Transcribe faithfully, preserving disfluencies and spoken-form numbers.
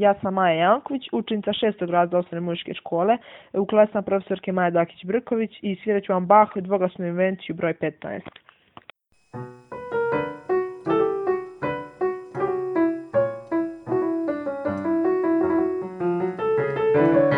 Ja sam Maja Janković, učenica šestog razreda osnovne muzičke škole u klasama profesorke Maja Dakić-Brković i svirat ću vam Bachovu dvoglasnu invenciju broj petnaest. Thank you.